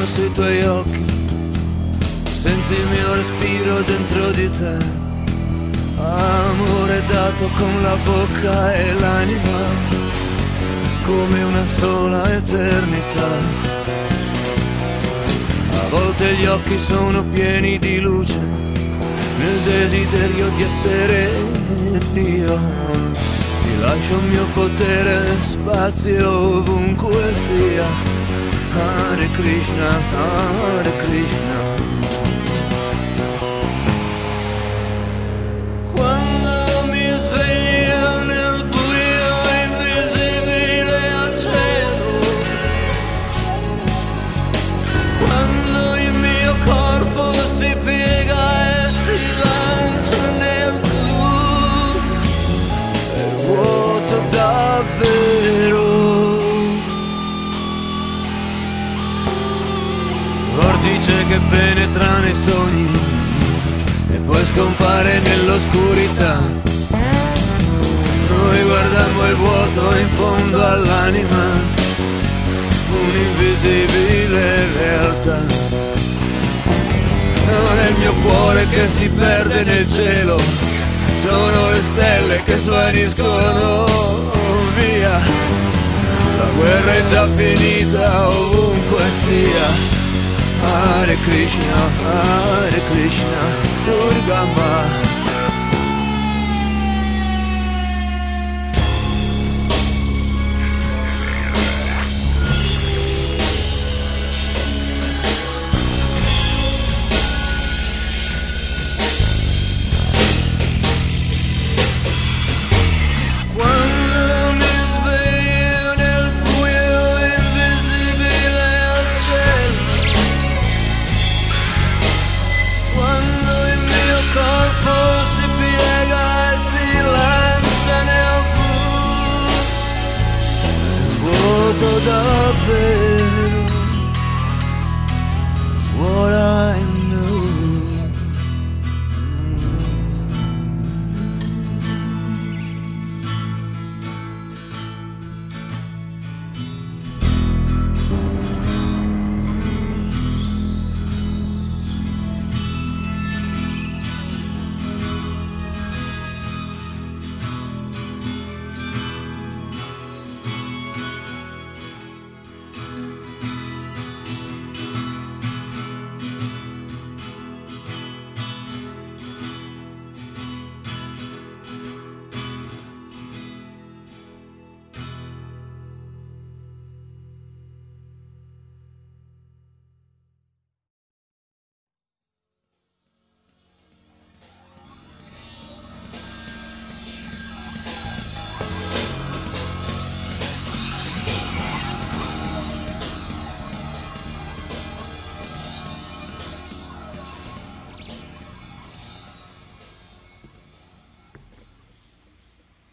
sui tuoi occhi, senti il mio respiro dentro di te. Amore dato con la bocca e l'anima, come una sola eternità. A volte gli occhi sono pieni di luce, nel desiderio di essere Dio. Ti lascio il mio potere, spazio ovunque sia. Hare Krishna, Hare Krishna. Quando mi sveglio nel buio invisibile al cielo, quando il mio corpo si piega e si lancia nel blu, è vuoto davvero. Vortice che penetra nei sogni e poi scompare nell'oscurità. Noi guardammo il vuoto in fondo all'anima, un'invisibile realtà. Non è il mio cuore che si perde nel cielo, sono le stelle che svaniscono via. La guerra è già finita ovunque sia. Hare Krishna, Hare Krishna, Durga Ma.